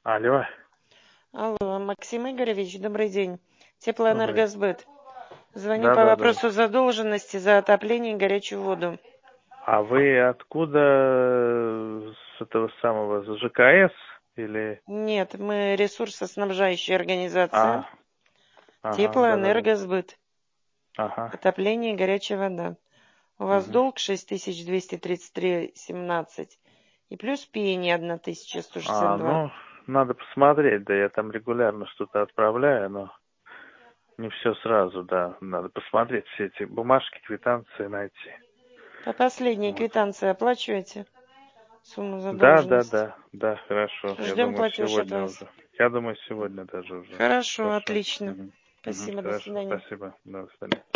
Алло, Алло, Максим Игоревич, добрый день. добрый. Теплоэнергосбыт. Звоню по Да. вопросу задолженности за отопление и горячую воду. А вы откуда с этого самого, с ЖКС или... Нет, мы ресурсоснабжающая организация. А, ага, да. Теплоэнергосбыт. Ага. Отопление и горячая вода. У вас Мгм. долг 6233,17 и плюс пени 1162. Ну, надо посмотреть, да, я там регулярно что-то отправляю, но не все сразу, да. Надо посмотреть все эти бумажки, квитанции найти. По последней Вот. квитанции оплачиваете сумму Да, задолженности? хорошо. Я Ждем думаю, платеж от сегодня вас. уже. Я думаю, сегодня даже уже. Хорошо, Хорошо. отлично. Спасибо, до Хорошо, свидания. спасибо. До свидания.